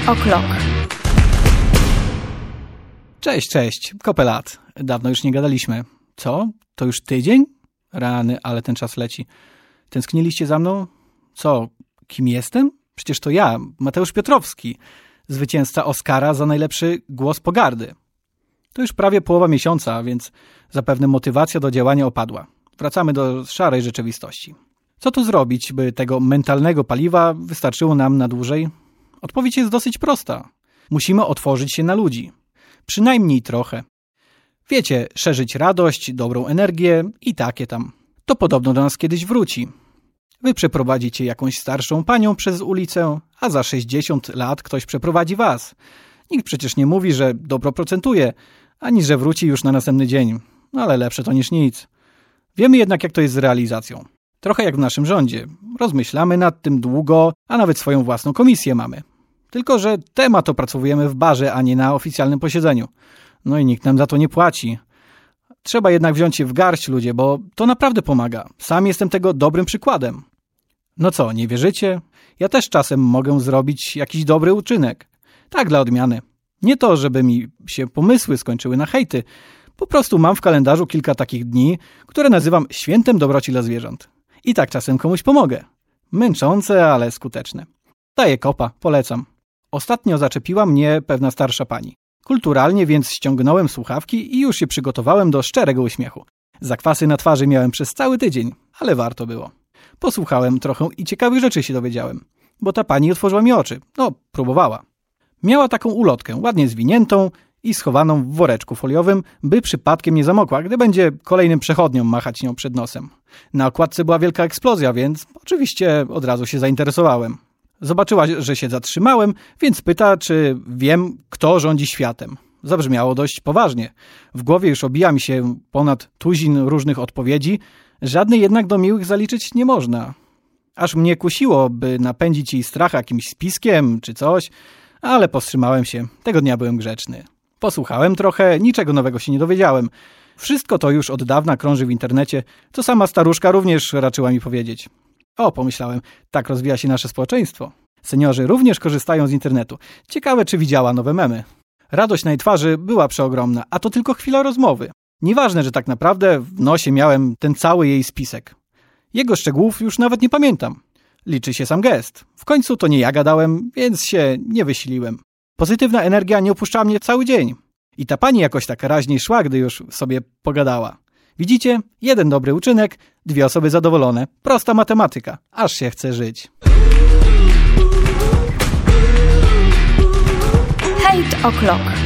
o'clock. Cześć, kopę lat. Dawno już nie gadaliśmy. Co? To już tydzień? Rany, ale ten czas leci. Tęskniliście za mną? Co? Kim jestem? Przecież to ja, Mateusz Piotrowski, zwycięzca Oscara za najlepszy głos pogardy. To już prawie połowa miesiąca, więc zapewne motywacja do działania opadła. Wracamy do szarej rzeczywistości. Co tu zrobić, by tego mentalnego paliwa wystarczyło nam na dłużej? Odpowiedź jest dosyć prosta. Musimy otworzyć się na ludzi. Przynajmniej trochę. Wiecie, szerzyć radość, dobrą energię i takie tam. To podobno do nas kiedyś wróci. Wy przeprowadzicie jakąś starszą panią przez ulicę, a za 60 lat ktoś przeprowadzi was. Nikt przecież nie mówi, że dobro procentuje, ani że wróci już na następny dzień. Ale lepsze to niż nic. Wiemy jednak, jak to jest z realizacją. Trochę jak w naszym rządzie. Rozmyślamy nad tym długo, a nawet swoją własną komisję mamy. Tylko że temat opracowujemy w barze, a nie na oficjalnym posiedzeniu. No i nikt nam za to nie płaci. Trzeba jednak wziąć się w garść, ludzie, bo to naprawdę pomaga. Sam jestem tego dobrym przykładem. No co, nie wierzycie? Ja też czasem mogę zrobić jakiś dobry uczynek. Tak, dla odmiany. Nie to, żeby mi się pomysły skończyły na hejty. Po prostu mam w kalendarzu kilka takich dni, które nazywam świętem dobroci dla zwierząt. I tak czasem komuś pomogę. Męczące, ale skuteczne. Daję kopa, polecam. Ostatnio zaczepiła mnie pewna starsza pani. Kulturalnie więc ściągnąłem słuchawki i już się przygotowałem do szczerego uśmiechu. Zakwasy na twarzy miałem przez cały tydzień, ale warto było. Posłuchałem trochę i ciekawych rzeczy się dowiedziałem, bo ta pani otworzyła mi oczy. No, próbowała. Miała taką ulotkę, ładnie zwiniętą i schowaną w woreczku foliowym, by przypadkiem nie zamokła, gdy będzie kolejnym przechodniom machać nią przed nosem. Na okładce była wielka eksplozja, więc oczywiście od razu się zainteresowałem. Zobaczyła, że się zatrzymałem, więc pyta, czy wiem, kto rządzi światem. Zabrzmiało dość poważnie. W głowie już obija mi się ponad tuzin różnych odpowiedzi, żadnej jednak do miłych zaliczyć nie można. Aż mnie kusiło, by napędzić jej strach jakimś spiskiem czy coś, ale powstrzymałem się. Tego dnia byłem grzeczny. Posłuchałem trochę, niczego nowego się nie dowiedziałem. Wszystko to już od dawna krąży w internecie, co sama staruszka również raczyła mi powiedzieć. O, pomyślałem, tak rozwija się nasze społeczeństwo. Seniorzy również korzystają z internetu. Ciekawe, czy widziała nowe memy. Radość na jej twarzy była przeogromna, a to tylko chwila rozmowy. Nieważne, że tak naprawdę w nosie miałem ten cały jej spisek. Jego szczegółów już nawet nie pamiętam. Liczy się sam gest. W końcu to nie ja gadałem, więc się nie wysiliłem. Pozytywna energia nie opuszczała mnie cały dzień. I ta pani jakoś tak raźniej szła, gdy już sobie pogadała. Widzicie? Jeden dobry uczynek, 2 osoby zadowolone. Prosta matematyka. Aż się chce żyć. Hate o'clock.